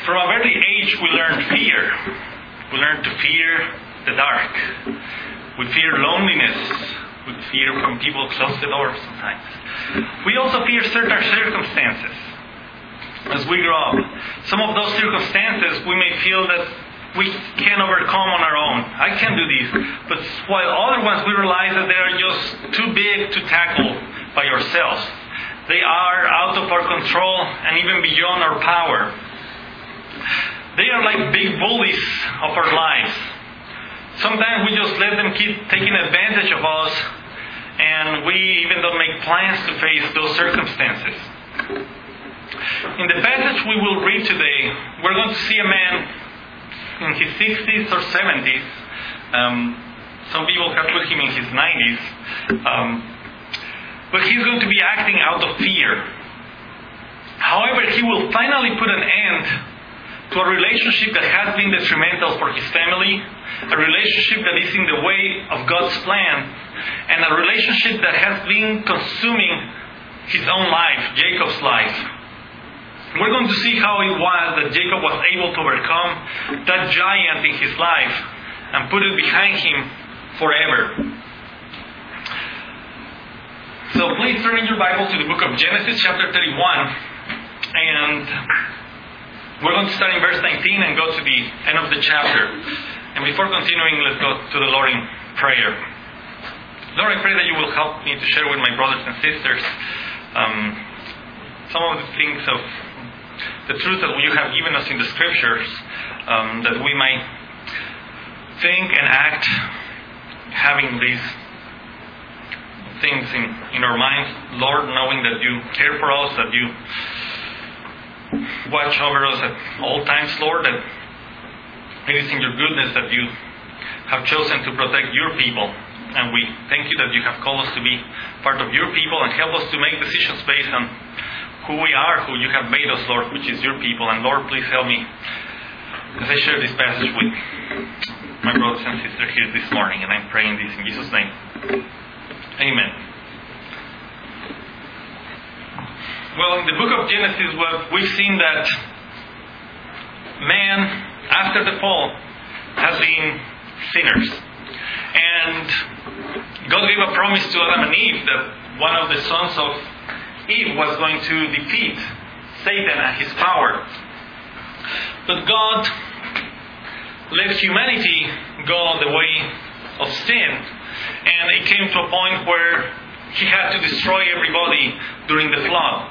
From a very age, we learn fear. We learn to fear the dark. We fear loneliness. We fear when people close the door sometimes. We also fear certain circumstances as we grow up. Some of those circumstances we may feel that we can overcome on our own. I can do this. But while other ones we realize that they are just too big to tackle by ourselves. They are out of our control and even beyond our power. They are like big bullies of our lives. Sometimes we just let them keep taking advantage of us, and we even don't make plans to face those circumstances. In the passage we will read today, we're going to see a man in his 60s or 70s. Some people have put him in his 90s. But he's going to be acting out of fear. However, he will finally put an end to a relationship that has been detrimental for his family, a relationship that is in the way of God's plan, and a relationship that has been consuming his own life, Jacob's life. We're going to see how it was that Jacob was able to overcome that giant in his life and put it behind him forever. So please turn in your Bible to the book of Genesis chapter 31, and we're going to start in verse 19 and go to the end of the chapter. And before continuing, let's go to the Lord in prayer. Lord, I pray that you will help me to share with my brothers and sisters some of the things of the truth that you have given us in the Scriptures, that we might think and act having these things in our minds. Lord, knowing that you care for us, that you watch over us at all times, Lord, that it is in your goodness that you have chosen to protect your people. And we thank you that you have called us to be part of your people and help us to make decisions based on who we are, who you have made us, Lord, which is your people. And Lord, please help me as I share this passage with my brothers and sisters here this morning. And I'm praying this in Jesus' name. Amen. Well, in the book of Genesis, we've seen that man, after the fall, has been sinners. And God gave a promise to Adam and Eve that one of the sons of Eve was going to defeat Satan and his power. But God let humanity go on the way of sin. And it came to a point where he had to destroy everybody during the flood.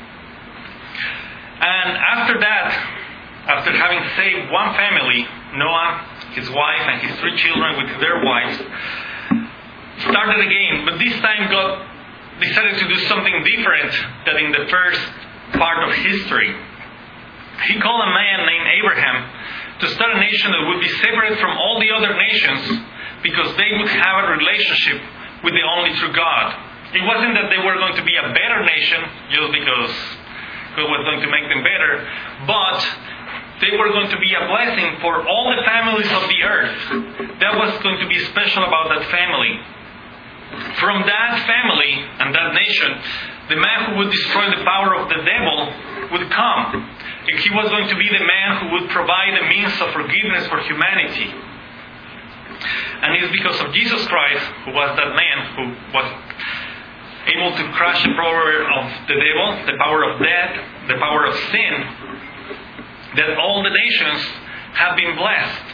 And after that, after having saved one family, Noah, his wife, and his 3 children with their wives, started again. But this time God decided to do something different than in the first part of history. He called a man named Abraham to start a nation that would be separate from all the other nations, because they would have a relationship with the only true God. It wasn't that they were going to be a better nation just because God was going to make them better, but they were going to be a blessing for all the families of the earth. That was going to be special about that family. From that family and that nation, the man who would destroy the power of the devil would come. And he was going to be the man who would provide a means of forgiveness for humanity. And it's because of Jesus Christ, who was that man who was able to crush the power of the devil, the power of death, the power of sin, that all the nations have been blessed.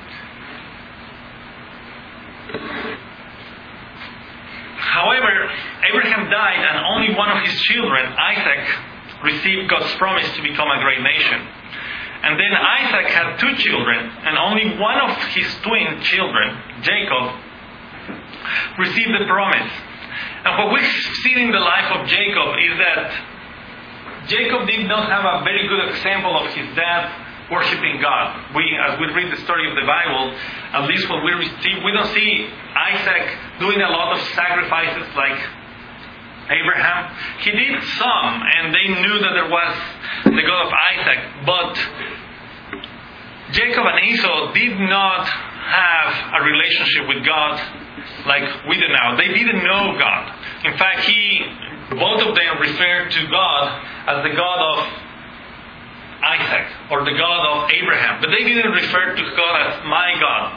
However, Abraham died, and only one of his children, Isaac, received God's promise to become a great nation. And then Isaac had 2 children, and only one of his twin children, Jacob, received the promise. And what we've seen in the life of Jacob is that Jacob did not have a very good example of his dad worshiping God. As we read the story of the Bible, at least what we don't see Isaac doing a lot of sacrifices like Abraham. He did some, and they knew that there was the God of Isaac. But Jacob and Esau did not have a relationship with God like we do now. They didn't know God. In fact, both of them referred to God as the God of Isaac or the God of Abraham. But they didn't refer to God as my God.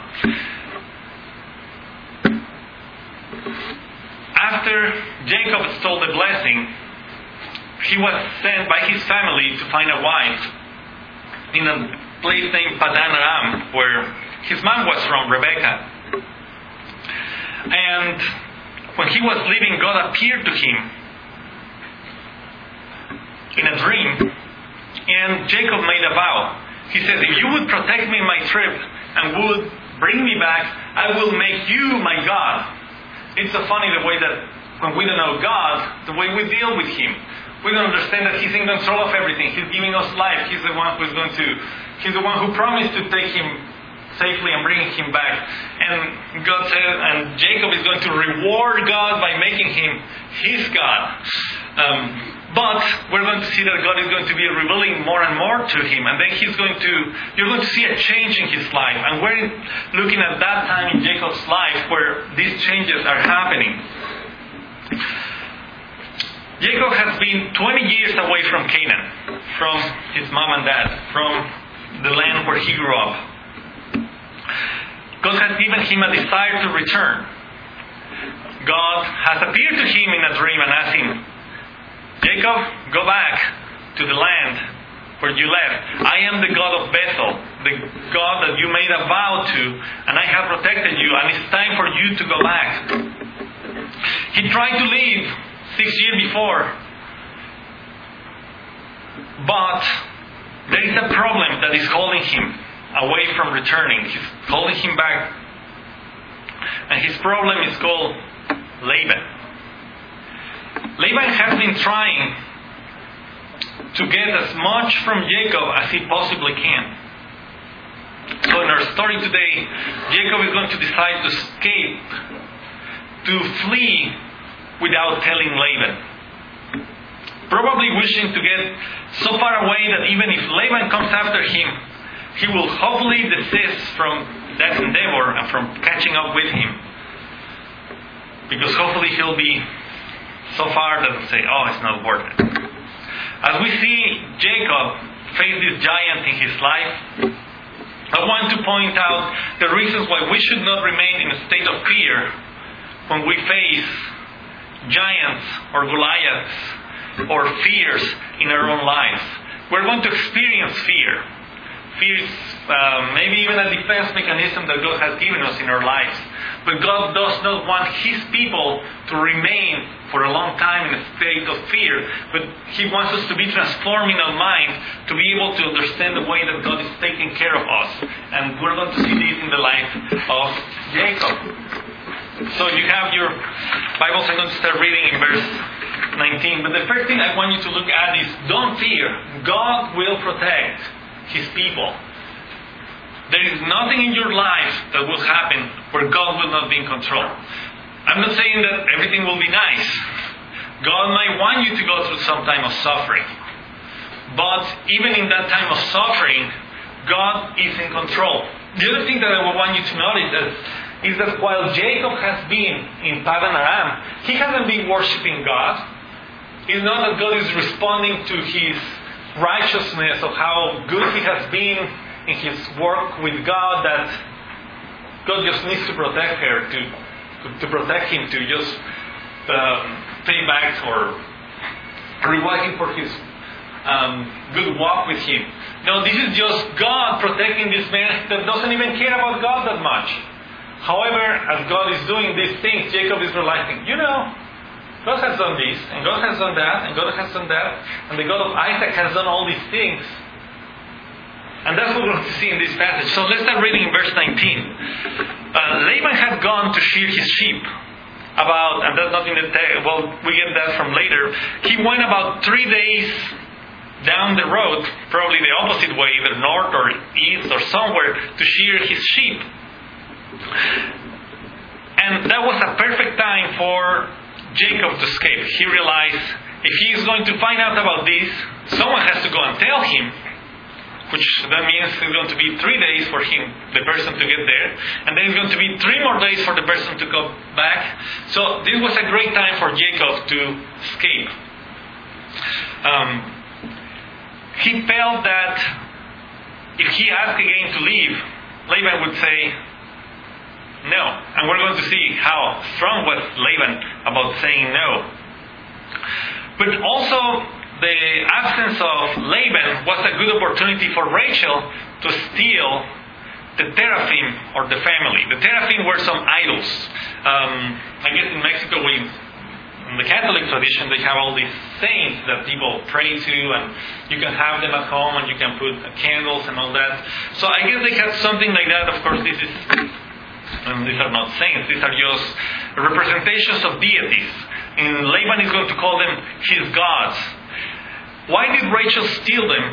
After Jacob stole the blessing, he was sent by his family to find a wife in a place named Padan Aram, where his mom was from, Rebecca. And when he was leaving, God appeared to him in a dream, and Jacob made a vow. He said, if you would protect me in my trip and would bring me back, I will make you my God. It's so funny the way that when we don't know God, the way we deal with Him. We don't understand that He's in control of everything. He's giving us life. He's the one who promised to take him safely and bring him back. And God said, and Jacob is going to reward God by making him his God. But we're going to see that God is going to be revealing more and more to him. And then you're going to see a change in his life. And we're looking at that time in Jacob's life where these changes are happening. Jacob has been 20 years away from Canaan, from his mom and dad, from the land where he grew up. God has given him a desire to return. God has appeared to him in a dream and asked him, Jacob, go back to the land where you left. I am the God of Bethel, the God that you made a vow to, and I have protected you, and it's time for you to go back. He tried to leave 6 years before, but there is a problem that is holding him away from returning. He's holding him back, and his problem is called Laban. Laban has been trying to get as much from Jacob as he possibly can. So in our story today, Jacob is going to decide to escape, to flee without telling Laban. Probably wishing to get so far away that even if Laban comes after him, he will hopefully desist from that endeavor and from catching up with him. Because hopefully he'll be so far that he'll say, oh, it's not worth it. As we see Jacob face this giant in his life, I want to point out the reasons why we should not remain in a state of fear when we face giants or Goliaths or fears in our own lives. We're going to experience fear. Fear is maybe even a defense mechanism that God has given us in our lives. But God does not want His people to remain for a long time in a state of fear. But He wants us to be transformed in our mind to be able to understand the way that God is taking care of us. And we're going to see this in the life of Jacob. So you have your Bibles. I'm going to start reading in verse 19. But the first thing I want you to look at is, don't fear. God will protect His people. There is nothing in your life that will happen where God will not be in control. I'm not saying that everything will be nice. God might want you to go through some time of suffering. But even in that time of suffering, God is in control. The other thing that I would want you to notice is that while Jacob has been in Padan Aram, he hasn't been worshiping God. It's not that God is responding to his righteousness of how good he has been in his work with God, that God just needs to protect her, to protect him, to just pay back or reward him for his good walk with him. No, this is just God protecting this man that doesn't even care about God that much. However, as God is doing these things, Jacob is realizing, God has done this, and God has done that, and God has done that, and the God of Isaac has done all these things. And that's what we're going to see in this passage. So let's start reading in verse 19. Laban had gone to shear his sheep and that's not in the text, we get that from later. He went about 3 days down the road, probably the opposite way, either north or east or somewhere, to shear his sheep. And that was a perfect time for Jacob to escape. He realized if he is going to find out about this, someone has to go and tell him, which that means it's going to be 3 days for the person to get there, and then it's going to be 3 more days for the person to go back. So this was a great time for Jacob to escape. he felt that if he asked again to leave, Laban would say no. And we're going to see how strong was Laban about saying no. But also, the absence of Laban was a good opportunity for Rachel to steal the teraphim or the family. The teraphim were some idols. I guess in Mexico, in the Catholic tradition, they have all these saints that people pray to, and you can have them at home, and you can put candles and all that. So I guess they had something like that. Of course, these are not saints. These are just representations of deities. And Laban is going to call them his gods. Why did Rachel steal them?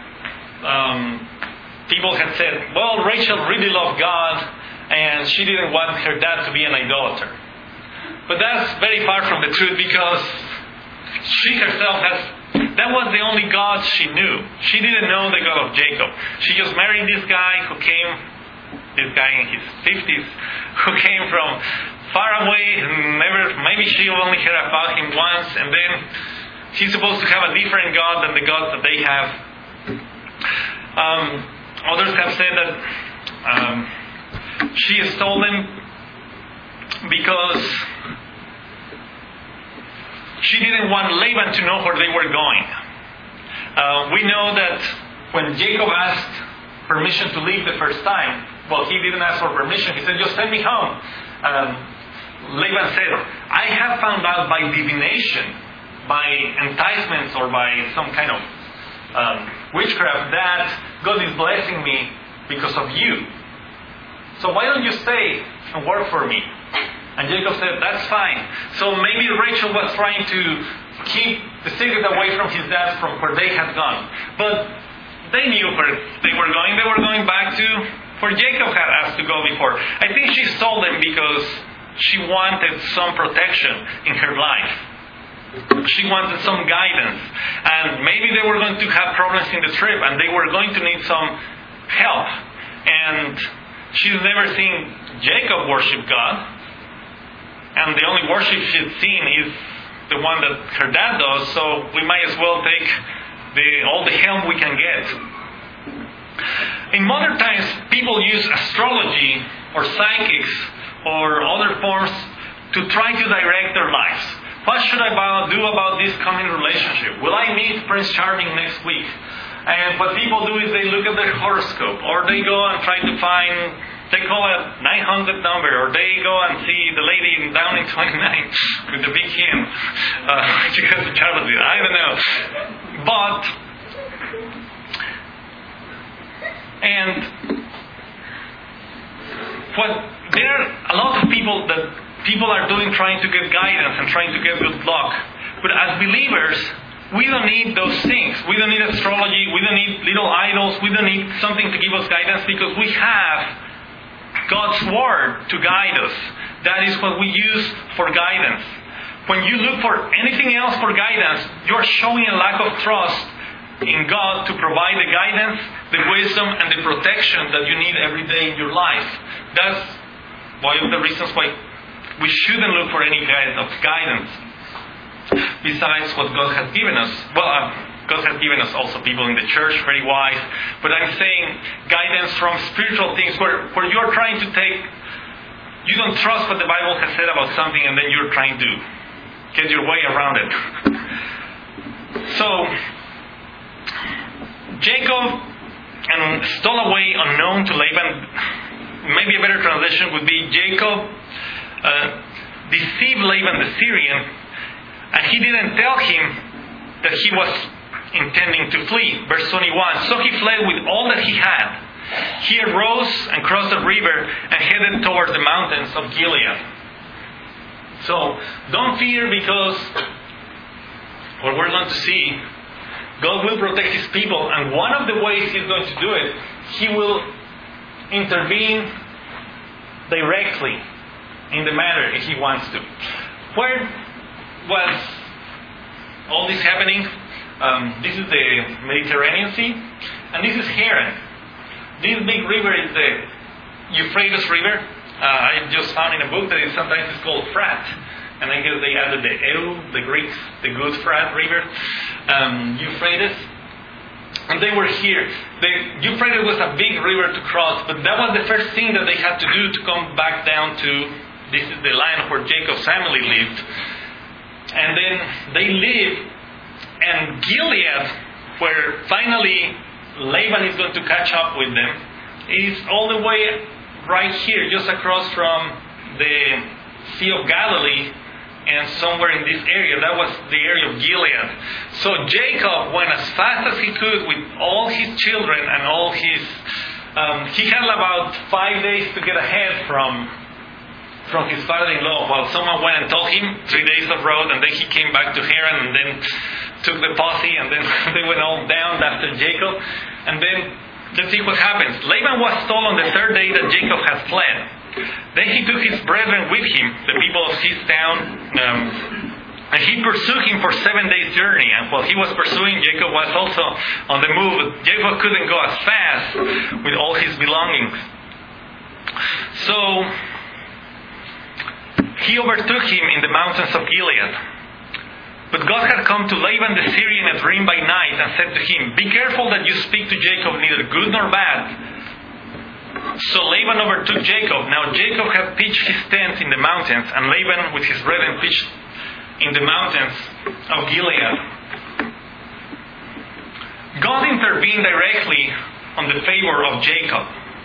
People had said, well, Rachel really loved God, and she didn't want her dad to be an idolater. But that's very far from the truth, because she herself that was the only God she knew. She didn't know the God of Jacob. She just married this guy in his 50s, who came from far away, maybe she only heard about him once, and then he's supposed to have a different God than the God that they have. Others have said that she stole them because she didn't want Laban to know where they were going. We know that when Jacob asked permission to leave the first time, well, he didn't ask for permission. He said, just send me home. Laban said, I have found out by divination, by enticements, or by some kind of witchcraft, that God is blessing me because of you. So why don't you stay and work for me? And Jacob said, that's fine. So maybe Rachel was trying to keep the secret away from his dad from where they had gone. But they knew where they were going. They were going back to where Jacob had asked to go before. I think she stole them because she wanted some protection in her life. She wanted some guidance. And maybe they were going to have problems in the trip, and they were going to need some help. And she's never seen Jacob worship God. And the only worship she's seen is the one that her dad does, so we might as well take all the help we can get. In modern times, people use astrology or psychics or other forms to try to direct their lives. What should I do about this coming relationship? Will I meet Prince Charming next week? And what people do is they look at their horoscope, or they go and try to find, they call it 900 number, or they go and see the lady in Downing 29 with the big hand. She has a Charlotte. I don't know. But, and what there are a lot of people that people are doing, trying to get guidance and trying to get good luck. But as believers, we don't need those things. We don't need astrology. We don't need little idols. We don't need something to give us guidance, because we have God's Word to guide us. That is what we use for guidance. When you look for anything else for guidance, you're showing a lack of trust in God to provide the guidance, the wisdom, and the protection that you need every day in your life. That's one of the reasons why we shouldn't look for any kind of guidance besides what God has given us. Well, God has given us also people in the church, very wise. But I'm saying guidance from spiritual things where you're trying to take, you don't trust what the Bible has said about something, and then you're trying to get your way around it. So, Jacob stole away unknown to Laban. Maybe a better translation would be Jacob deceived Laban the Syrian, and he didn't tell him that he was intending to flee. Verse 21, so he fled with all that he had. He arose and crossed the river and headed towards the mountains of Gilead. So, don't fear, because what we're going to see, God will protect His people, and one of the ways He's going to do it, He will intervene directly in the matter if He wants to. Where was all this happening? This is the Mediterranean Sea, and this is Haran. This big river is the Euphrates River. I just found in a book that sometimes it's called Frat, and I guess they added the Eu, the Greeks, the good Frat River, Euphrates. And they were here. The Euphrates was a big river to cross, but that was the first thing that they had to do to come back down to, this is the land where Jacob's family lived. And then they lived, and Gilead, where finally Laban is going to catch up with them, is all the way right here, just across from the Sea of Galilee, and somewhere in this area. That was the area of Gilead. So Jacob went as fast as he could with all his children and all his... he had about 5 days to get ahead from his father-in-law, while someone went and told him 3 days of road, and then he came back to Haran and then took the posse, and then they went all down after Jacob. And then, let's see what happens. Laban was told on the third day that Jacob had fled. Then he took his brethren with him, the people of his town, and he pursued him for 7 days' journey. And while he was pursuing, Jacob was also on the move. Jacob couldn't go as fast with all his belongings. So he overtook him in the mountains of Gilead. But God had come to Laban the Syrian in a dream by night and said to him, "Be careful that you speak to Jacob neither good nor bad." So Laban overtook Jacob. Now Jacob had pitched his tent in the mountains, and Laban with his brethren pitched in the mountains of Gilead. God intervened directly on the favor of Jacob.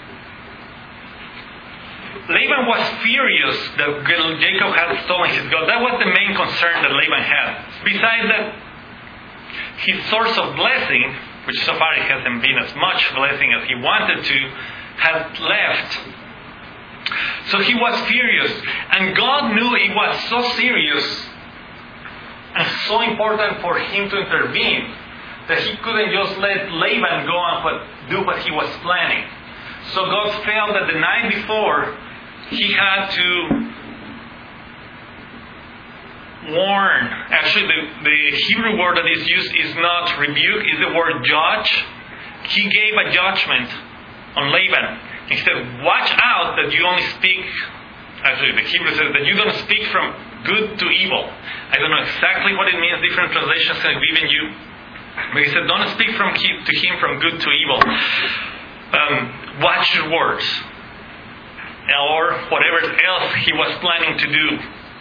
Laban was furious that Jacob had stolen his goat. That was the main concern that Laban had. Besides that, his source of blessing, which so far it hasn't been as much blessing as he wanted to, had left. So he was furious. And God knew it was so serious and so important for him to intervene that he couldn't just let Laban go and do what he was planning. So God felt that the night before he had to warn. Actually, the Hebrew word that is used is not rebuke, is the word judge. He gave a judgment on Laban. He said, watch out that you only speak, actually the Hebrew says that you don't speak from good to evil. I don't know exactly what it means, different translations have given you. But he said, don't speak to him from good to evil. Watch your words. Or whatever else he was planning to do.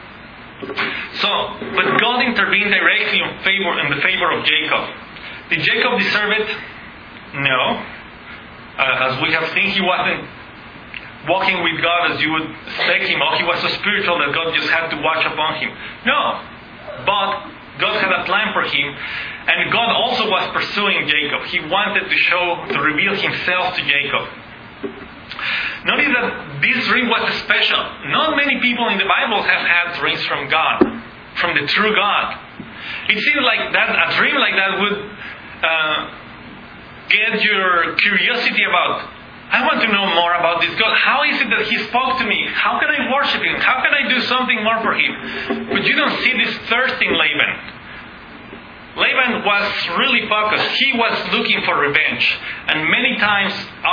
But God intervened directly in the favor of Jacob. Did Jacob deserve it? No. As we have seen, he wasn't walking with God as you would expect him, or he was so spiritual that God just had to watch upon him. No. But God had a plan for him, and God also was pursuing Jacob. He wanted to reveal himself to Jacob. Notice that this dream was special. Not many people in the Bible have had dreams from God, from the true God. It seems like that a dream like that would get your curiosity about, I want to know more about this God. How is it that He spoke to me? How can I worship Him? How can I do something more for Him? But you don't see this thirst in Laban. Laban was really focused. He was looking for revenge. And many times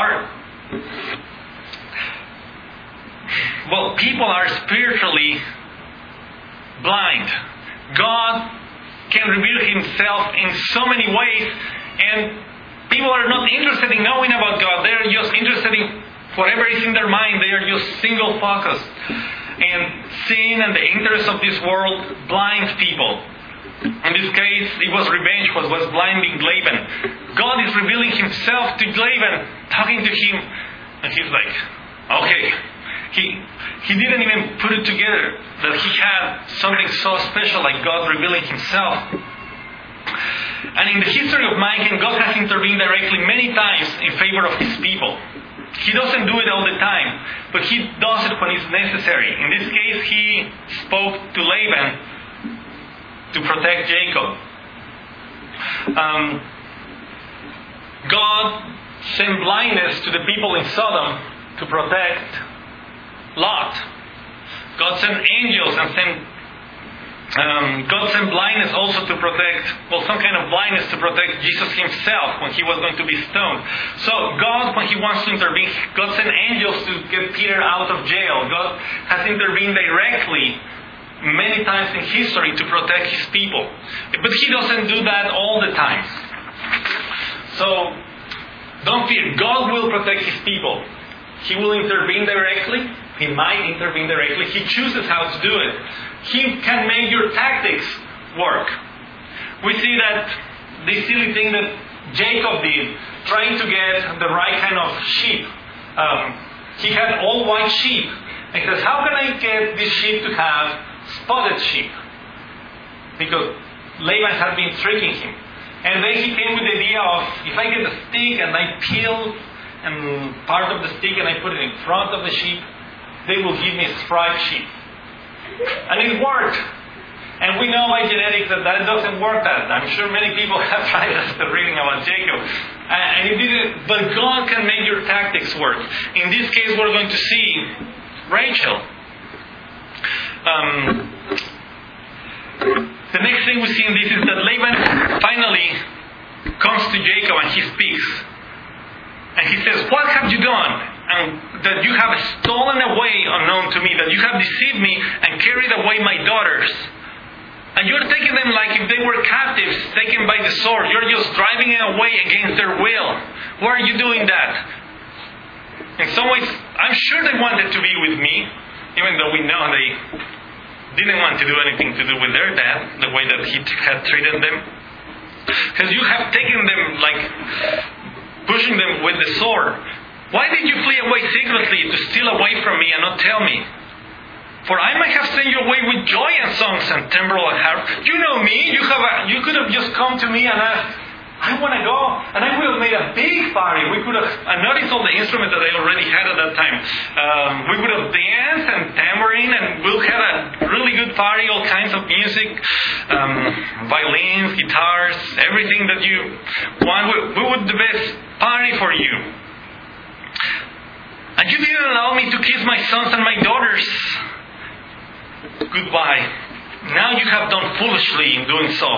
people are spiritually blind. God can reveal Himself in so many ways, and people are not interested in knowing about God. They are just interested in whatever is in their mind. They are just single focused. And sin and the interests of this world blinds people. In this case, it was revenge what was blinding Laban. God is revealing Himself to Laban, talking to him, and he's like, okay. He didn't even put it together that he had something so special like God revealing Himself. And in the history of mankind, God has intervened directly many times in favor of His people. He doesn't do it all the time, but He does it when it's necessary. In this case, He spoke to Laban to protect Jacob. God sent blindness to the people in Sodom to protect Lot. God sent angels and God sent blindness also to protect, some kind of blindness to protect Jesus Himself when He was going to be stoned. So God, when He wants to intervene, God sent angels to get Peter out of jail. God has intervened directly many times in history to protect His people. But He doesn't do that all the time. So, don't fear. God will protect His people. He will intervene directly. He might intervene directly. He chooses how to do it. He can make your tactics work. We see that this silly thing that Jacob did, trying to get the right kind of sheep. He had all white sheep. And he says, how can I get this sheep to have spotted sheep? Because Laban had been tricking him. And then he came with the idea of, if I get a stick and I peel and part of the stick and I put it in front of the sheep, they will give me a striped sheep. And it worked. And we know by genetics that doesn't work that. I'm sure many people have tried after reading about Jacob. And it didn't. But God can make your tactics work. In this case, we're going to see Rachel. The next thing we see in this is that Laban finally comes to Jacob and he speaks. And he says, what have you done? And that you have stolen away unknown to me, that you have deceived me and carried away my daughters. And you're taking them like if they were captives taken by the sword. You're just driving them away against their will. Why are you doing that? In some ways, I'm sure they wanted to be with me, even though we know they didn't want to do anything to do with their dad, the way that he had treated them. Because you have taken them like pushing them with the sword. Why did you flee away secretly to steal away from me and not tell me? For I might have sent you away with joy and songs and timbrel and harp. You know me. You could have just come to me and asked, I want to go. And I would have made a big party. We could have, I noticed all the instruments that I already had at that time. We would have danced and tambourine and we'll have a really good party, all kinds of music, violins, guitars, everything that you want. We would the best party for you. And you didn't allow me to kiss my sons and my daughters. Goodbye. Now you have done foolishly in doing so.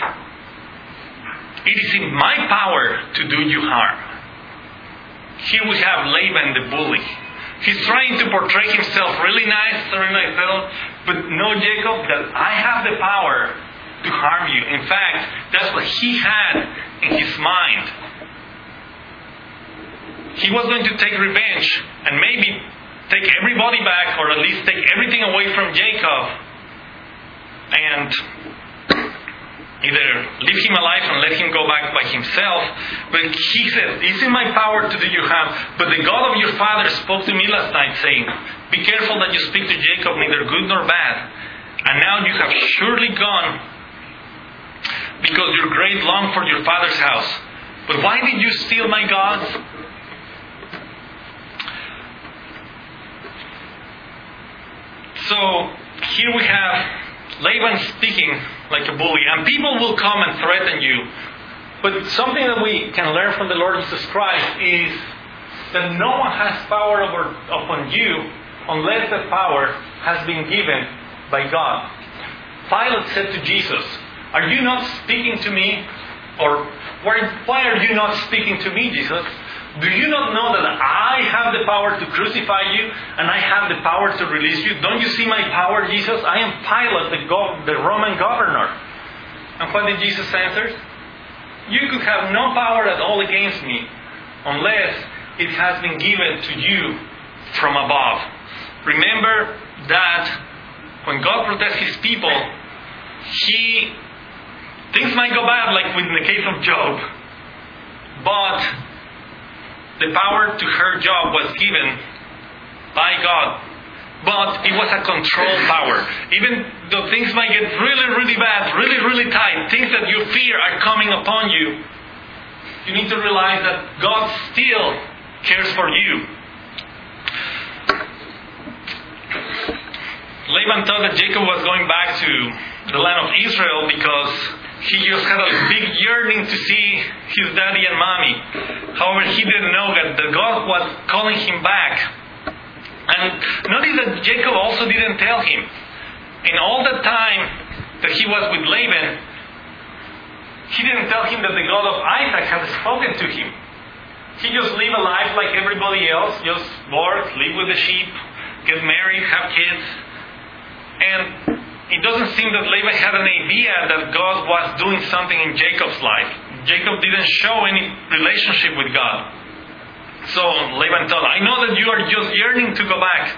It is in my power to do you harm. Here we have Laban the bully. He's trying to portray himself really nice, but no, Jacob, that I have the power to harm you. In fact, that's what he had in his mind. He was going to take revenge and maybe take everybody back, or at least take everything away from Jacob and either leave him alive and let him go back by himself. But he said, it's in my power to do you harm. But the God of your father spoke to me last night saying, be careful that you speak to Jacob neither good nor bad. And now you have surely gone because your great long for your father's house. But why did you steal my gods? So here we have Laban speaking like a bully, and people will come and threaten you. But something that we can learn from the Lord Jesus Christ is that no one has power upon you unless the power has been given by God. Pilate said to Jesus, are you not speaking to me? Or why are you not speaking to me, Jesus? Do you not know that I have the power to crucify you and I have the power to release you? Don't you see my power, Jesus? I am Pilate, the Roman governor. And what did Jesus answer? You could have no power at all against me unless it has been given to you from above. Remember that when God protects His people, things might go bad, like in the case of Job. But the power to hurt Job was given by God. But it was a controlled power. Even though things might get really, really bad, really, really tight, things that you fear are coming upon you, you need to realize that God still cares for you. Laban thought that Jacob was going back to the land of Israel because he just had a big yearning to see his daddy and mommy. However, he didn't know that God was calling him back. And notice that Jacob also didn't tell him. In all the time that he was with Laban, he didn't tell him that the God of Isaac had spoken to him. He just lived a life like everybody else, just work, live with the sheep, get married, have kids. And it doesn't seem that Laban had an idea that God was doing something in Jacob's life. Jacob didn't show any relationship with God. So Laban thought, I know that you are just yearning to go back.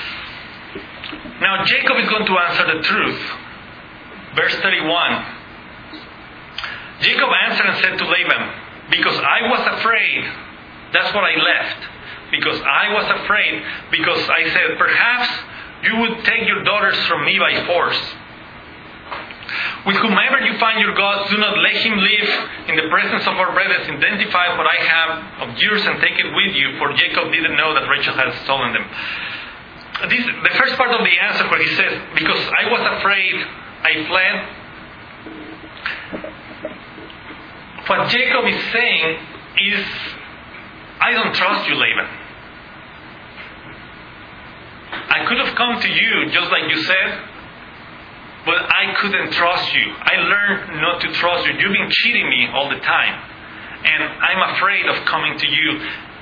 Now Jacob is going to answer the truth. Verse 31. Jacob answered and said to Laban, because I was afraid, that's what I left. Because I was afraid, because I said, perhaps you would take your daughters from me by force. With whomever you find your gods, do not let him live in the presence of our brothers. Identify what I have of yours and take it with you, for Jacob didn't know that Rachel had stolen them. The first part of the answer where he says, because I was afraid, I fled. What Jacob is saying is, I don't trust you, Laban. I could have come to you just like you said, but I couldn't trust you. I learned not to trust you. You've been cheating me all the time. And I'm afraid of coming to you.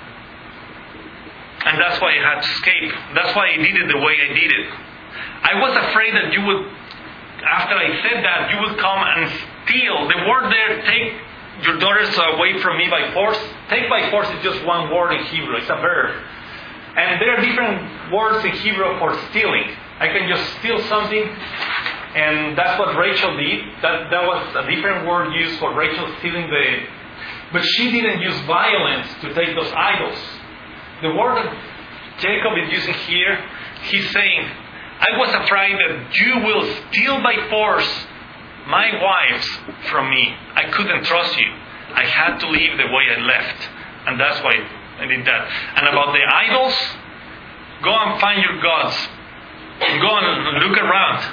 And that's why I had to escape. That's why I did it the way I did it. I was afraid that you would, after I said that, you would come and steal. The word there, take your daughters away from me by force. Take by force is just one word in Hebrew. It's a verb. And there are different words in Hebrew for stealing. I can just steal something, and that's what Rachel did. That was a different word used for Rachel stealing but she didn't use violence to take those idols. The word that Jacob is using here, he's saying, I was afraid that you will steal by force my wives from me. I couldn't trust you. I had to leave the way I left. And that's why I did that. And about the idols, go and find your gods. Go and look around.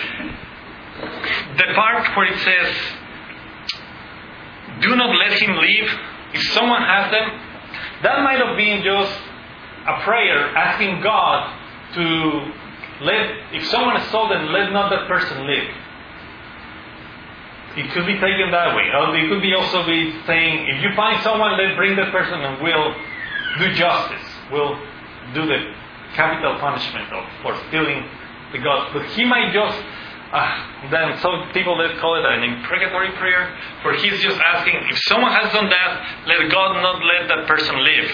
The part where it says, do not let him leave. If someone has them, that might have been just a prayer asking God to if someone stole them, let not that person live. It could be taken that way. Or it could be also be saying, if you find someone, let's bring that person and we'll do justice. We'll do the capital punishment for stealing the gods. But he might just, then some people let's call it an imprecatory prayer, where he's just asking, if someone has done that, let God not let that person live.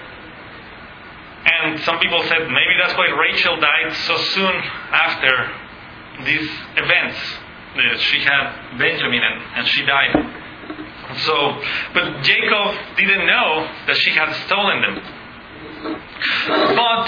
And some people said maybe that's why Rachel died so soon after these events. She had Benjamin and she died. So, but Jacob didn't know that she had stolen them. But,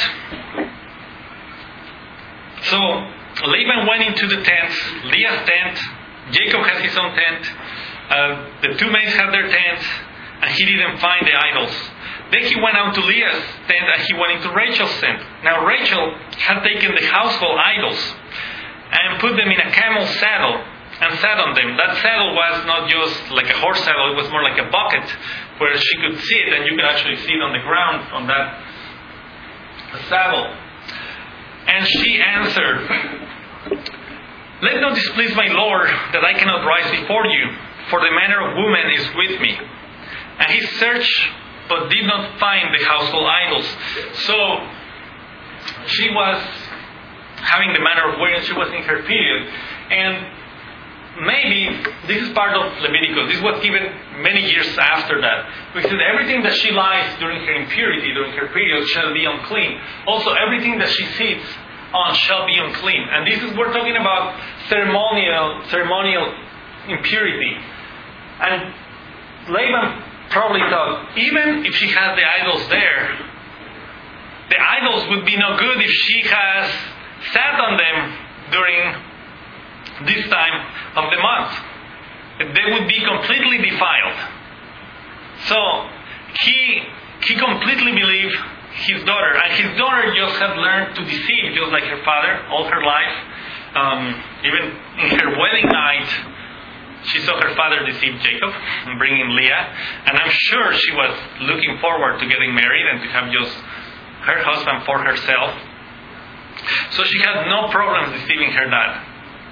so Laban went into the tents, Leah's tent, Jacob has his own tent, the two maids had their tents, and he didn't find the idols. Then he went out to Leah's tent and he went into Rachel's tent. Now Rachel had taken the household idols and put them in a camel saddle and sat on them. That saddle was not just like a horse saddle, it was more like a bucket where she could sit and you could actually sit on the ground on that saddle. And she answered, let not displease my Lord that I cannot rise before you, for the manner of woman is with me. And he searched but did not find the household idols. So she was having the manner of women, she was in her period. And maybe this is part of Leviticus. This was given many years after that. Because everything that she lies during her impurity, during her period, shall be unclean. Also, everything that she sits on shall be unclean. And this is, we're talking about ceremonial impurity. And Laban probably thought, even if she has the idols there, the idols would be no good if she has sat on them during this time of the month. They would be completely defiled. So he completely believed his daughter, and his daughter just had learned to deceive, just like her father, all her life. Even in her wedding night, she saw her father deceive Jacob and bring in Leah, and I'm sure she was looking forward to getting married and to have just her husband for herself. So she had no problem deceiving her dad.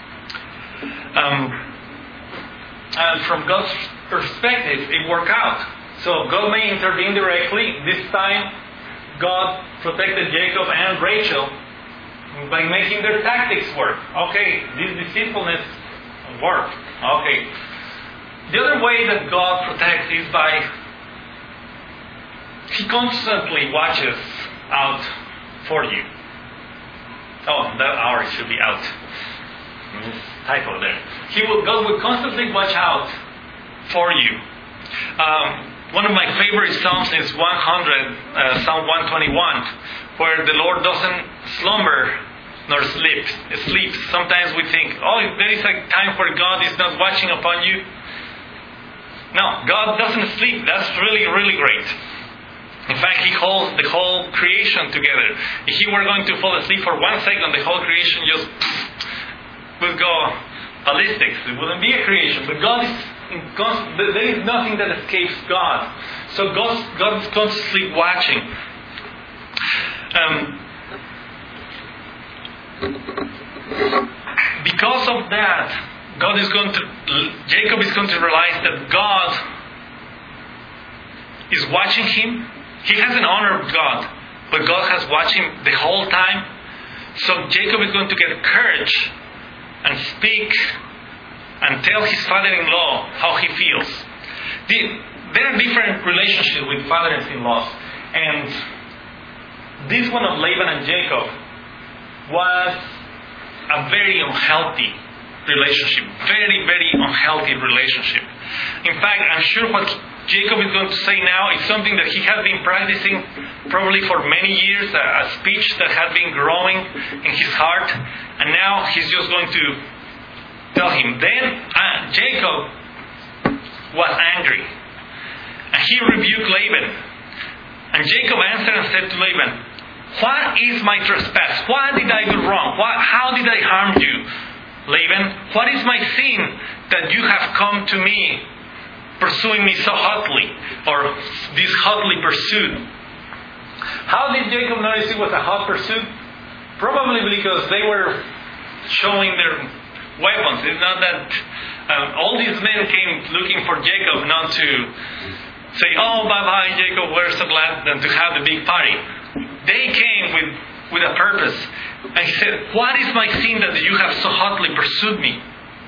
And from God's perspective, it worked out. So God may intervene directly. This time, God protected Jacob and Rachel by making their tactics work. Okay, this deceitfulness worked. Okay, The other way that God protects is by He constantly watches out for you. Oh, that hour should be out. Typo there. God will constantly watch out for you. One of my favorite Psalms is 100, Psalm 121, where the Lord doesn't slumber nor sleep. Sometimes we think, there is a time where God is not watching upon you. No, God doesn't sleep. That's really, really great. In fact, He holds the whole creation together. If He were going to fall asleep for 1 second, the whole creation just would go ballistic. It wouldn't be a creation. But God is there is nothing that escapes God. So God is constantly watching. Because of that, Jacob is going to realize that God is watching him. He hasn't honored God, but God has watched him the whole time. So Jacob is going to get courage and speak and tell his father-in-law how he feels. There are different relationships with fathers-in-laws, and this one of Laban and Jacob was a very unhealthy relationship. Very, very unhealthy relationship. In fact, I'm sure what Jacob is going to say now is something that he has been practicing probably for many years, a speech that had been growing in his heart, and now he's just going to tell him. Then Jacob was angry, and he rebuked Laban. And Jacob answered and said to Laban, "What is my trespass? What did I do wrong? How did I harm you, Laban? What is my sin that you have come to me, pursuing me so hotly, or this hotly pursuit?" How did Jacob notice it was a hot pursuit? Probably because they were showing their weapons. It's not that all these men came looking for Jacob, not to say, "Oh, bye-bye, Jacob, we're so glad," than to have the big party. They came with a purpose. And he said, "What is my sin that you have so hotly pursued me?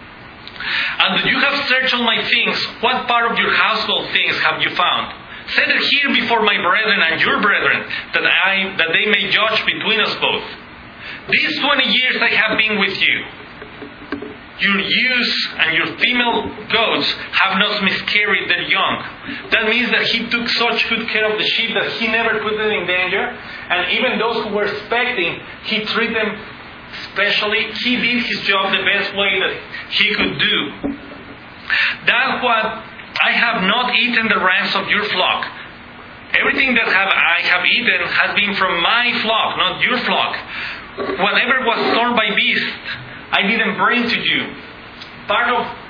And that you have searched all my things, what part of your household things have you found? Set it here before my brethren and your brethren, that they may judge between us both. These 20 years I have been with you. Your ewes and your female goats have not miscarried their young." That means that he took such good care of the sheep that he never put them in danger. And even those who were expecting, he treated them specially. He did his job the best way that he could do. "That's what I have not eaten the rams of your flock. Everything that I have eaten has been from my flock, not your flock. Whatever was torn by beasts, I didn't bring to you." Part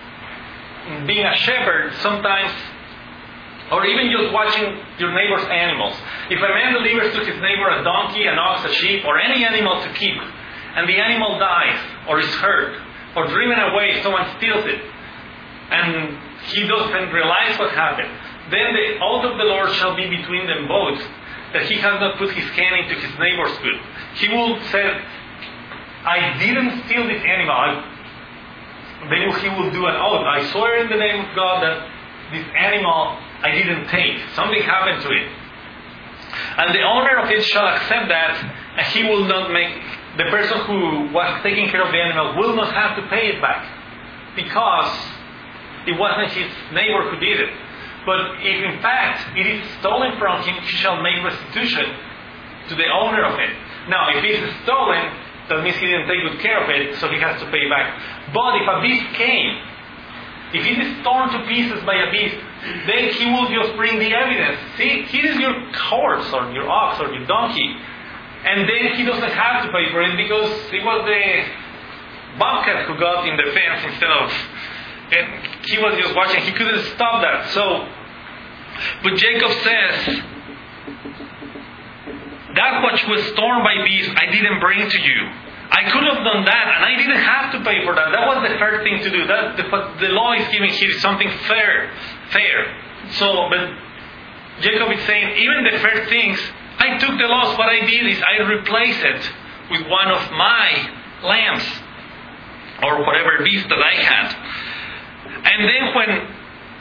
of being a shepherd sometimes, or even just watching your neighbor's animals. If a man delivers to his neighbor a donkey, an ox, a sheep, or any animal to keep, and the animal dies, or is hurt, or driven away, someone steals it, and he doesn't realize what happened, then the oath of the Lord shall be between them both, that he has not put his hand into his neighbor's good. He will say, "I didn't steal this animal." Then he will do an oath. "I swear in the name of God that this animal I didn't take. Something happened to it. And the owner of it shall accept that, and he will not the person who was taking care of the animal will not have to pay it back, because it wasn't his neighbor who did it. But if in fact it is stolen from him, he shall make restitution to the owner of it. Now, if it is stolen, that means he didn't take good care of it, so he has to pay back. But if a beast came, if it is torn to pieces by a beast, then he will just bring the evidence. See, here is your horse, or your ox, or your donkey. And then he doesn't have to pay for it, because it was the bobcat who got in the fence instead of... And he was just watching. He couldn't stop that. So, but Jacob says, "That which was torn by beasts, I didn't bring to you. I could have done that, and I didn't have to pay for that. That was the fair thing to do. What the law is giving here is something fair. So, but Jacob is saying, even the fair things, I took the loss. What I did is I replaced it with one of my lambs, or whatever beast that I had." And then when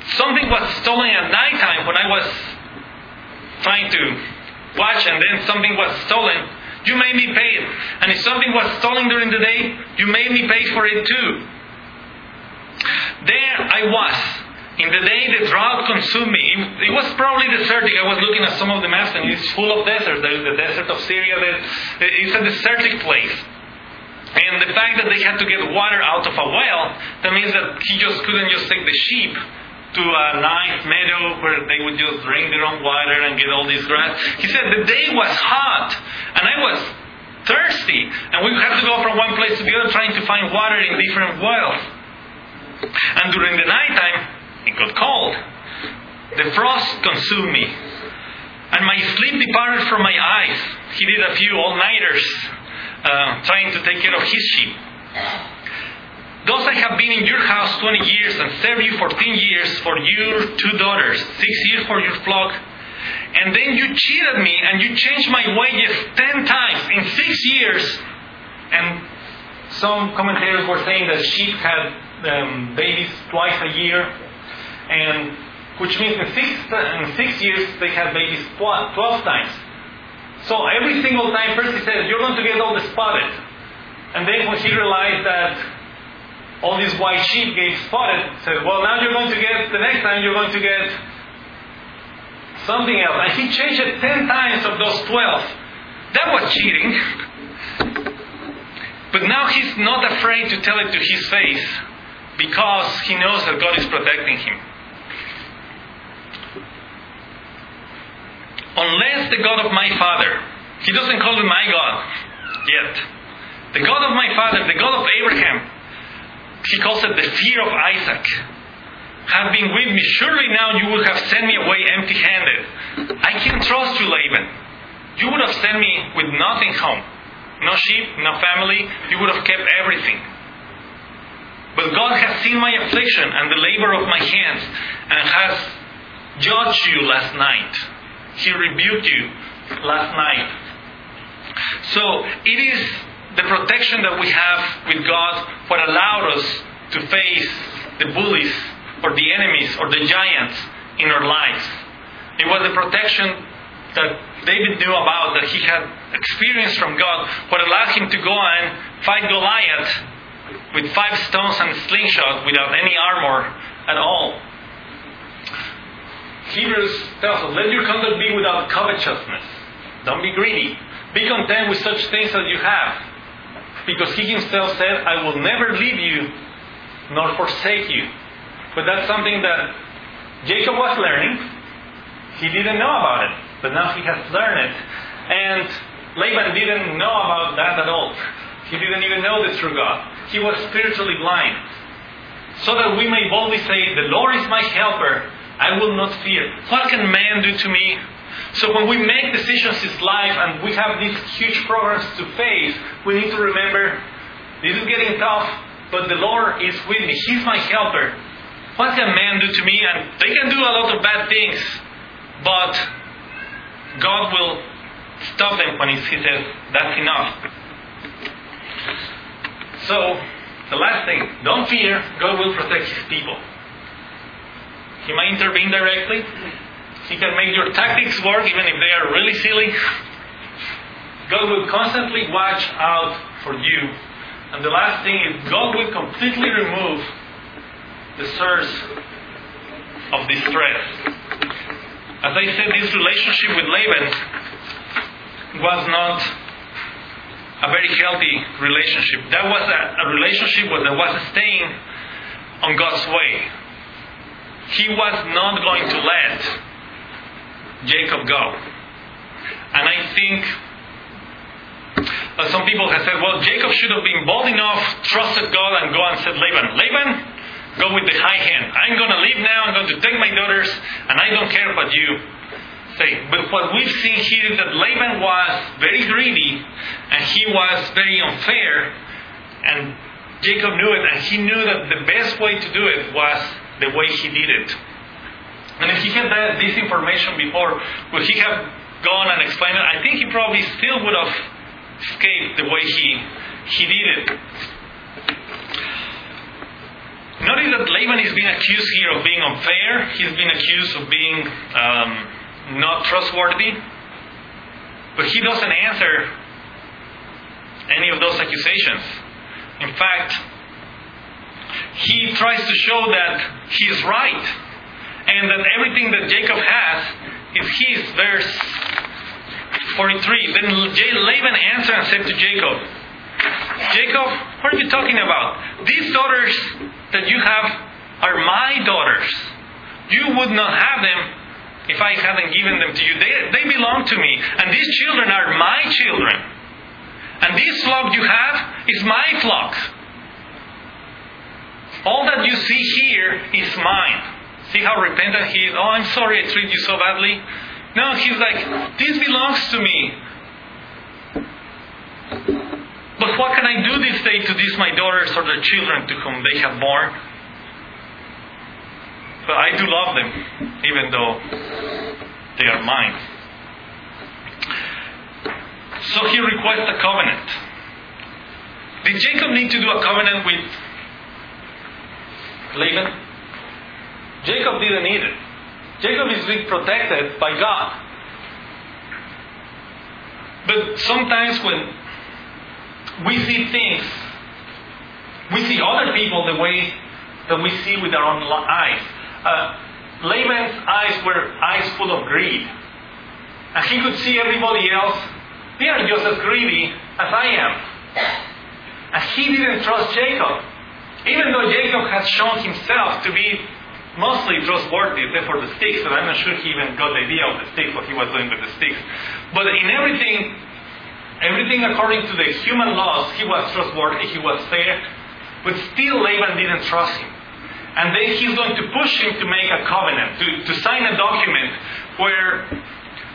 something was stolen at nighttime when I was trying to watch, and then something was stolen, you made me pay it. And if something was stolen during the day, you made me pay for it too. There I was. In the day the drought consumed me. It was probably desertic. I was looking at some of the maps, and it's full of deserts. There is the desert of Syria. It's a desertic place. And the fact that they had to get water out of a well, that means that he just couldn't just take the sheep to a nice meadow where they would just drink their own water and get all this grass. He said the day was hot and I was thirsty, and we had to go from one place to the other trying to find water in different wells. And during the nighttime, it got cold. The frost consumed me and my sleep departed from my eyes. He did a few all-nighters trying to take care of his sheep. Thus I have been in your house 20 years and served you 14 years for your 2 daughters, 6 years for your flock. And then you cheated me and you changed my wages 10 times in 6 years. And some commentators were saying that sheep had babies twice a year, and which means in 6 years they had babies 12 times. So every single time, first he said, you're going to get all the spotted. And then when he realized that all these white sheep gave spotted, said, well, now you're going to get, the next time you're going to get something else. And he changed it 10 times of those 12. That was cheating. But now he's not afraid to tell it to his face, because he knows that God is protecting him. Unless the God of my father, he doesn't call him my God yet. The God of my father, the God of Abraham, he calls it the fear of Isaac, have been with me. Surely now you would have sent me away empty-handed. I can trust you, Laban. You would have sent me with nothing home. No sheep, no family. You would have kept everything. But God has seen my affliction and the labor of my hands, and has judged you last night. He rebuked you last night. So it is the protection that we have with God what allowed us to face the bullies or the enemies or the giants in our lives. It was the protection that David knew about, that he had experienced from God, what allowed him to go and fight Goliath with 5 stones and a slingshot without any armor at all. Hebrews tells us, let your conduct be without covetousness. Don't be greedy. Be content with such things as you have. Because he himself said, I will never leave you nor forsake you. But that's something that Jacob was learning. He didn't know about it, but now he has learned it. And Laban didn't know about that at all. He didn't even know the true God. He was spiritually blind. So that we may boldly say, the Lord is my helper. I will not fear. What can man do to me? So when we make decisions in life and we have these huge programs to face, we need to remember, this is getting tough, but the Lord is with me. He's my helper. What can man do to me? And they can do a lot of bad things, but God will stop them when He says, that's enough. So, the last thing, don't fear, God will protect His people. He might intervene directly. He can make your tactics work even if they are really silly. God will constantly watch out for you. And the last thing is, God will completely remove the source of distress. As I said, this relationship with Laban was not a very healthy relationship. That was a relationship that was staying on God's way. He was not going to let Jacob go. And I think some people have said, well, Jacob should have been bold enough, trusted God, and go and said, Laban, go with the high hand. I'm going to leave now, I'm going to take my daughters, and I don't care what you say. But what we've seen here is that Laban was very greedy, and he was very unfair, and Jacob knew it, and he knew that the best way to do it was the way he did it. And if he had this information before, would he have gone and explained it? I think he probably still would have escaped the way he did it. Notice that Laban is being accused here of being unfair. He's been accused of being not trustworthy. But he doesn't answer any of those accusations. In fact, he tries to show that he is right and that everything that Jacob has is his. Verse 43. Then Laban answered and said to Jacob, Jacob, what are you talking about? These daughters that you have are my daughters. You would not have them if I hadn't given them to you. They belong to me. And these children are my children. And this flock you have is my flock. All that you see here is mine. See how repentant he is? Oh, I'm sorry I treated you so badly. No, he's like, this belongs to me. But what can I do this day to these my daughters or their children to whom they have born? But I do love them, even though they are mine. So he requests a covenant. Did Jacob need to do a covenant with Laban? Jacob didn't need it. Jacob is being protected by God. But sometimes when we see things, we see other people the way that we see with our own eyes. Laban's eyes were eyes full of greed. And he could see everybody else, they are just as greedy as I am. And he didn't trust Jacob. Even though Jacob has shown himself to be mostly trustworthy, except for the sticks, but I'm not sure he even got the idea of the sticks, what he was doing with the sticks. But in everything according to the human laws, he was trustworthy, he was fair, but still Laban didn't trust him. And then he's going to push him to make a covenant, to sign a document where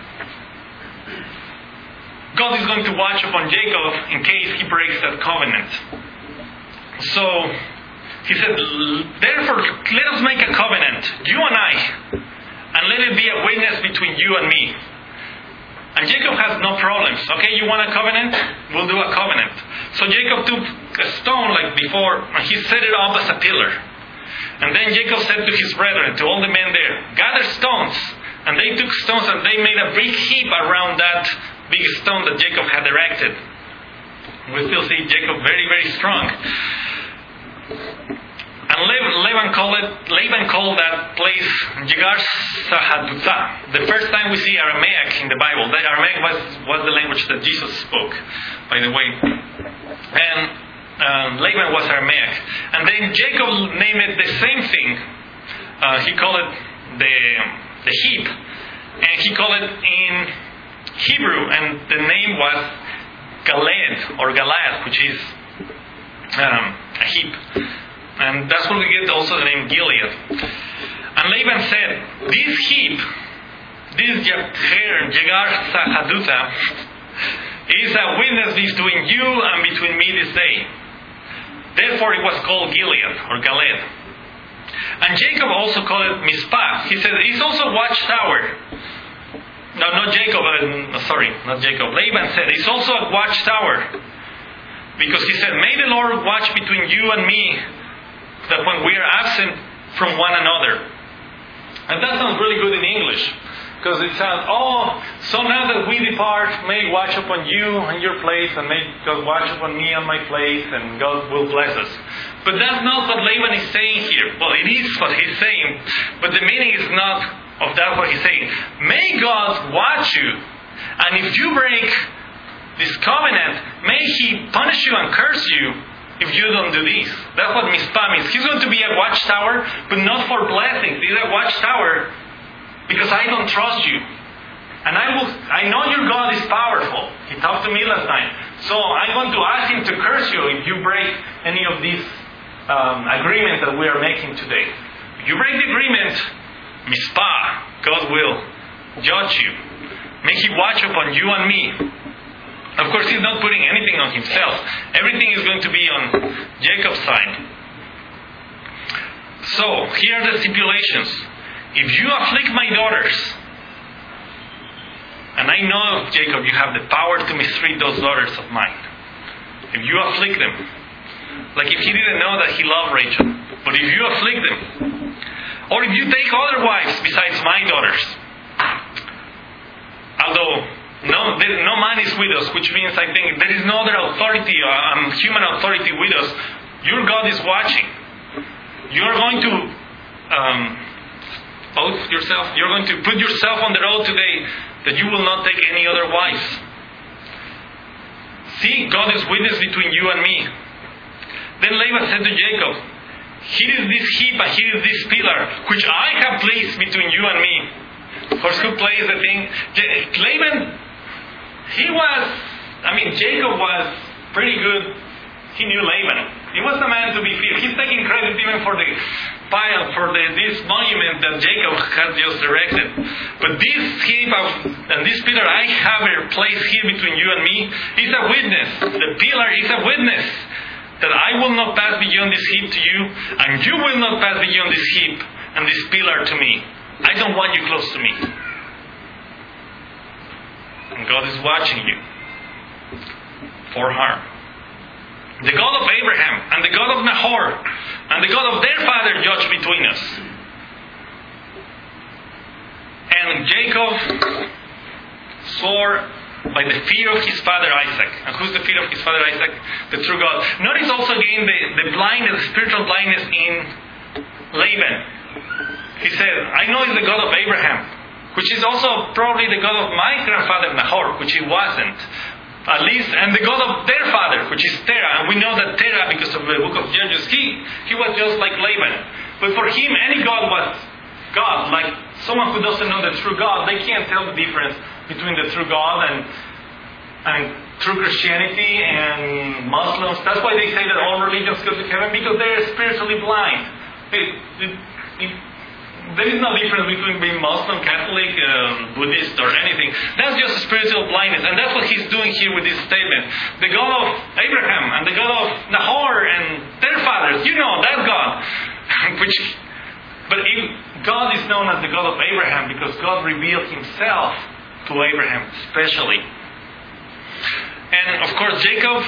God is going to watch upon Jacob in case he breaks that covenant. So he said, therefore, let us make a covenant, you and I, and let it be a witness between you and me. And Jacob has no problems. Okay, you want a covenant? We'll do a covenant. So Jacob took a stone like before, and he set it up as a pillar. And then Jacob said to his brethren, to all the men there, gather stones. And they took stones and they made a big heap around that big stone that Jacob had erected. We still see Jacob very, very strong. And Laban called that place Jegar Sahadutha. The first time we see Aramaic in the Bible. The Aramaic was the language that Jesus spoke, by the way. And Laban was Aramaic. And then Jacob named it the same thing. He called it the heap. And he called it in Hebrew. And the name was Galed or Galad, which is a heap. And that's where we get also the name Gilead. And Laban said, this heap, this Jegar Sahadutha, is a witness between you and between me this day. Therefore it was called Gilead or Galed. And Jacob also called it Mizpah. He said, it's also watchtower. No, not Jacob. Not Jacob. Laban said, it's also a watchtower. Because he said, may the Lord watch between you and me, that when we are absent from one another. And that sounds really good in English. Because it sounds, so now that we depart, may watch upon you and your place, and may God watch upon me and my place, and God will bless us. But that's not what Laban is saying here. Well, it is what he's saying, but the meaning is not of that what he's saying. May God watch you, and if you break this covenant, may He punish you and curse you if you don't do this. That's what Mizpah means. He's going to be a watchtower, but not for blessings. He's a watchtower because I don't trust you. And I know your God is powerful. He talked to me last night. So I'm going to ask Him to curse you if you break any of these agreements that we are making today. If you break the agreement, Mizpah, God will judge you. May He watch upon you and me. Of course, He's not putting anything on Himself. Everything is going to be on Jacob's side. So, here are the stipulations. If you afflict my daughters, and I know, Jacob, you have the power to mistreat those daughters of mine. If you afflict them, like if he didn't know that he loved Rachel, But if you afflict them, or if you take other wives besides my daughters, although no man is with us, which means I think there is no other authority, human authority with us, your God is watching. You are going to oath yourself. You're going to put yourself on the oath today that you will not take any other wives. See, God is witness between you and me. Then Laban said to Jacob, here is this heap and here is this pillar, which I have placed between you and me. Of course, who plays the thing? Laban, Jacob was pretty good. He knew Laban. He was the man to be feared. He's taking credit even for the pile, for this monument that Jacob had just erected. But this heap and this pillar I have placed here between you and me is a witness. The pillar is a witness that I will not pass beyond this heap to you, and you will not pass beyond this heap and this pillar to me. I don't want you close to me. And God is watching you for harm. The God of Abraham and the God of Nahor and the God of their father judge between us. And Jacob swore by the fear of his father Isaac. And who's the fear of his father Isaac? The true God. Notice also again the spiritual blindness in Laban. He said, I know it's the God of Abraham, which is also probably the God of my grandfather Nahor, which he wasn't. At least, and the God of their father, which is Terah. And we know that Terah, because of the book of Judges, he was just like Laban. But for him, any God was God. Like someone who doesn't know the true God, they can't tell the difference between the true God and true Christianity and Muslims. That's why they say that all religions go to heaven, because they're spiritually blind. There is no difference between being Muslim, Catholic, Buddhist, or anything. That's just spiritual blindness. And that's what he's doing here with this statement. The God of Abraham and the God of Nahor and their fathers, you know, that God. But God is known as the God of Abraham because God revealed himself to Abraham especially. And of course Jacob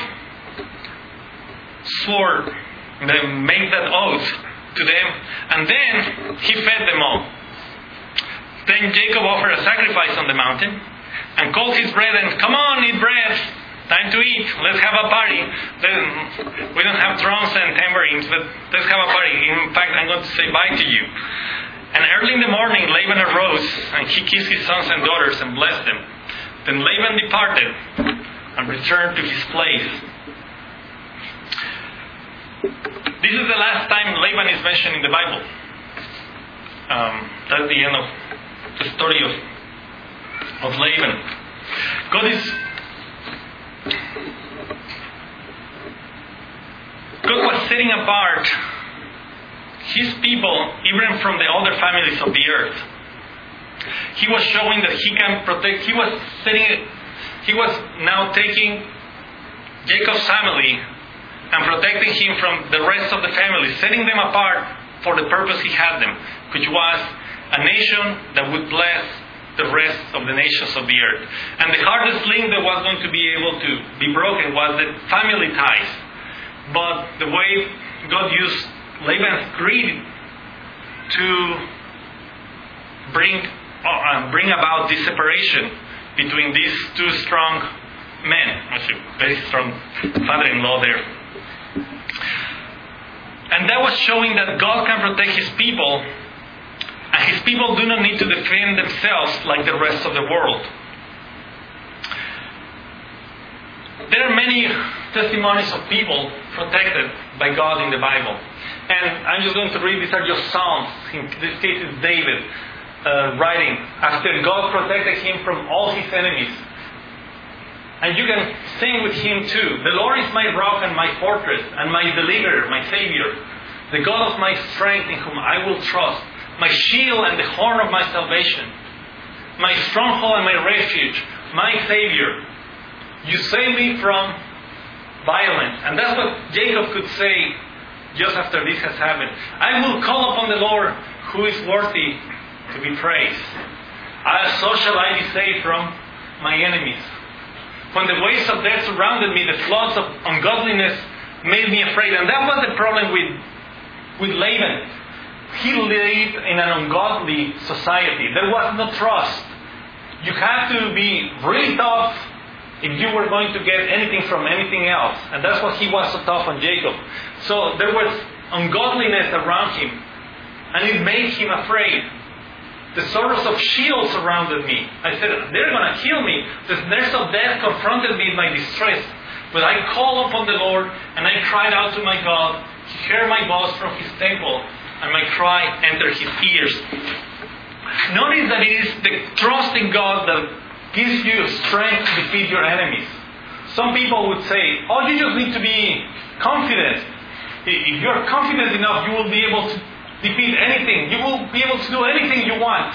swore, made that oath to them, and then he fed them all. Then Jacob offered a sacrifice on the mountain and called his brethren, come on, eat bread, time to eat, let's have a party. We don't have drums and tambourines, but let's have a party. In fact, I'm going to say bye to you. And early in the morning Laban arose and he kissed his sons and daughters and blessed them. Then Laban departed and returned to his place. This is the last time Laban is mentioned in the Bible. That's the end of the story of Laban. God was setting apart his people even from the other families of the earth. He was showing that he can protect. He was now taking Jacob's family and protecting him from the rest of the family, setting them apart for the purpose he had them, which was a nation that would bless the rest of the nations of the earth. And the hardest link that was going to be able to be broken was the family ties. But the way God used Laban's greed to bring about this separation between these two strong men, actually very strong father-in-law there. And that was showing that God can protect His people, and His people do not need to defend themselves like the rest of the world. There are many testimonies of people protected by God in the Bible. And I'm just going to read, these are just Psalms. In this case it's David writing after God protected him from all his enemies. And you can sing with him too. The Lord is my rock and my fortress and my deliverer, my Savior, the God of my strength in whom I will trust, my shield and the horn of my salvation, my stronghold and my refuge, my Savior. You save me from violence. And that's what Jacob could say just after this has happened. I will call upon the Lord who is worthy to be praised. So shall I be saved from my enemies. When the waves of death surrounded me, the floods of ungodliness made me afraid. And that was the problem with with Laban. He lived in an ungodly society. There was no trust. You had to be really tough if you were going to get anything from anything else. And that's why he was so tough on Jacob. So there was ungodliness around him. And it made him afraid. The sorrows of Sheol surrounded me. I said, they're going to kill me. The snares of death confronted me in my distress. But I called upon the Lord, and I cried out to my God. He heard my voice from His temple, and my cry entered His ears. Notice that it is the trust in God that gives you strength to defeat your enemies. Some people would say, oh, you just need to be confident. If you're confident enough, you will be able to defeat anything. You will be able to do anything you want.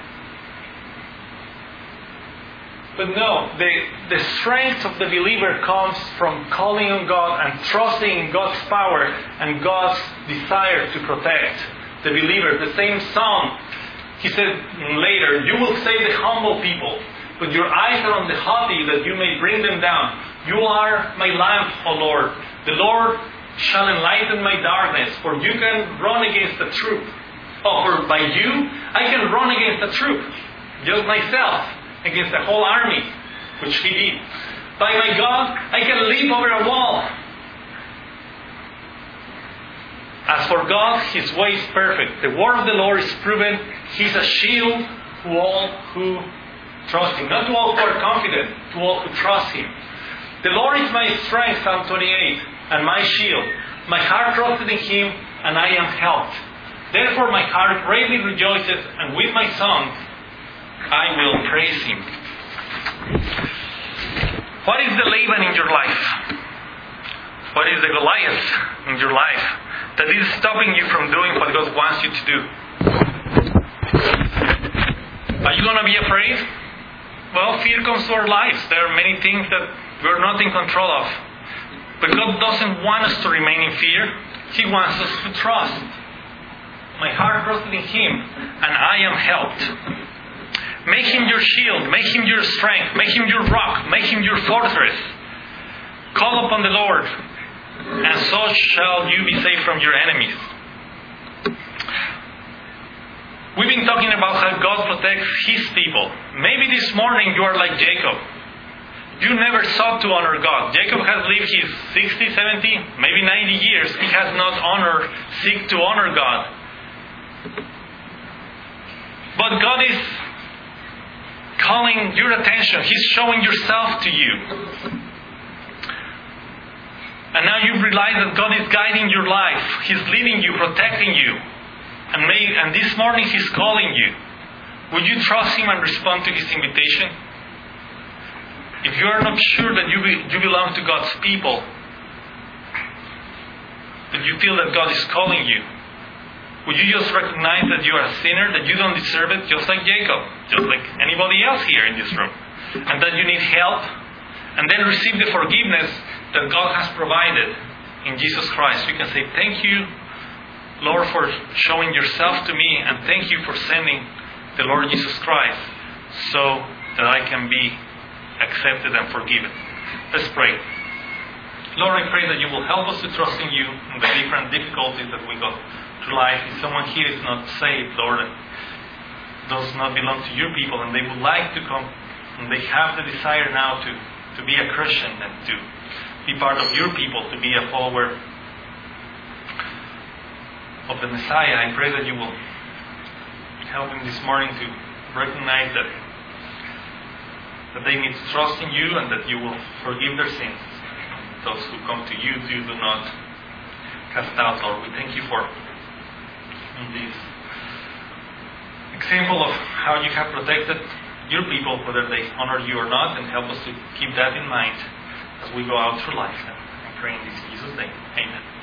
But no, the strength of the believer comes from calling on God and trusting in God's power and God's desire to protect the believer. The same song, he said later, you will save the humble people, but your eyes are on the haughty that you may bring them down. You are my lamp, O Lord. The Lord shall enlighten my darkness, for you can run against the troop. For by you I can run against the troop, just myself, against the whole army, which he did. By my God, I can leap over a wall. As for God, His way is perfect. The word of the Lord is proven. He's a shield to all who trust Him. Not to all who are confident, to all who trust Him. The Lord is my strength, Psalm 28, and my shield. My heart trusted in Him, and I am helped. Therefore my heart greatly rejoices, and with my song I will praise Him. What is the Laban in your life? What is the Goliath in your life that is stopping you from doing what God wants you to do? Are you going to be afraid? Well, fear comes to our lives. There are many things that we're not in control of. But God doesn't want us to remain in fear. He wants us to trust. My heart trusted in Him, and I am helped. Make Him your shield. Make Him your strength. Make Him your rock. Make Him your fortress. Call upon the Lord, and so shall you be saved from your enemies. We've been talking about how God protects His people. Maybe this morning you are like Jacob. You never sought to honor God. Jacob has lived his 60, 70, maybe 90 years. He has not seek to honor God. But God is calling your attention. He's showing yourself to you. And now you realize that God is guiding your life. He's leading you, protecting you. And this morning He's calling you. Would you trust Him and respond to His invitation? If you are not sure that you belong to God's people, that you feel that God is calling you, would you just recognize that you are a sinner, that you don't deserve it, just like Jacob, just like anybody else here in this room, and that you need help, and then receive the forgiveness that God has provided in Jesus Christ? You can say, thank you, Lord, for showing yourself to me, and thank you for sending the Lord Jesus Christ so that I can be accepted and forgiven. Let's pray. Lord, I pray that you will help us to trust in you in the different difficulties that we go through life. If someone here is not saved, Lord, and does not belong to your people, and they would like to come, and they have the desire now to be a Christian and to be part of your people, to be a follower of the Messiah, I pray that you will help them this morning to recognize that they need to trust in you, and that you will forgive their sins. Those who come to you, you do not cast out, Lord. We thank you for this example of how you have protected your people, whether they honor you or not, and help us to keep that in mind as we go out through life. I pray in this Jesus' name. Amen.